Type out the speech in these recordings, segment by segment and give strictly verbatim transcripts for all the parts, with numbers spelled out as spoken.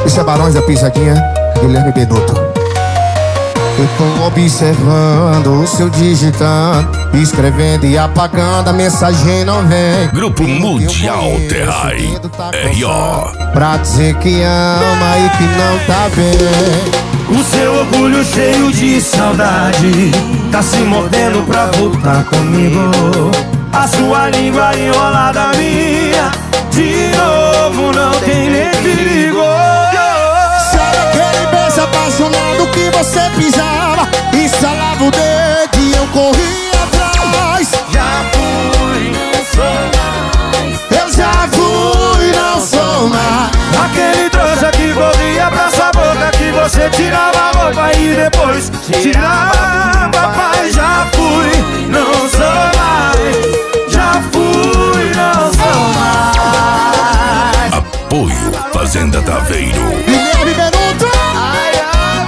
Isso é Barões da Pisadinha, Guilherme Benuto. Eu tô observando o seu digitando, escrevendo e apagando, a mensagem não vem. Grupo Mundial Terrai R O Pra dizer que ama e que não tá bem. O seu orgulho cheio de saudade tá se mordendo pra voltar comigo. A sua língua enrolada minha, de novo não tem nem perigo. Sabe aquele beijo apaixonado que você pisava, instalava o dedo e eu corria atrás? Já fui, não sou mais. Eu já fui, não sou mais. Aquele trouxa que corria pra sua boca, que você tirava a roupa e depois tirava. Papai, já fui, não sou mais. Já fui, não sou mais. Apoio Fazenda Taveiro. Guilherme Benuto. Ai, ai,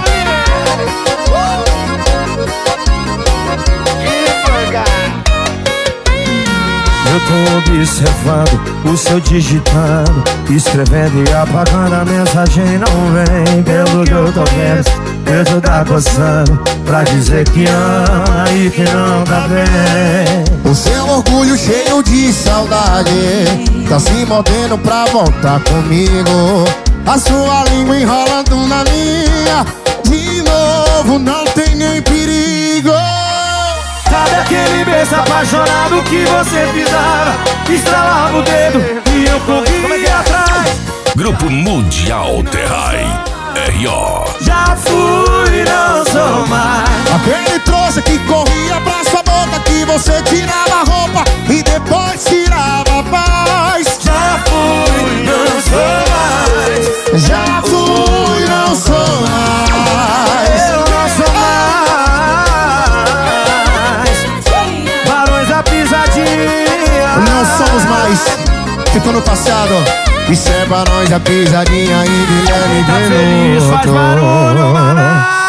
eu tô observando o seu digitando, escrevendo e apagando, a mensagem não vem. Pelo que eu tô vendo, eu tá coçando pra dizer que ama e que não tá bem. O seu orgulho cheio de saudade tá se mordendo pra voltar comigo. A sua língua enrolando na minha, de novo não tem nem perigo. Sabe aquele beijo apaixonado que você pisava, estralava o dedo e eu corria atrás? Grupo Mundial Terrai R O Já fui, não sou mais. Aquele trouxa que corria pra sua boca, que você tirava a roupa e depois tirava a paz. Já fui, não sou mais. Já fui, não sou mais. Eu não sou mais. Barões da Pisadinha. Não somos mais. Ficou no passado. Isso é Barões da Pisadinha e Guilherme Tá feliz, faz barulho, Benuto. Barões.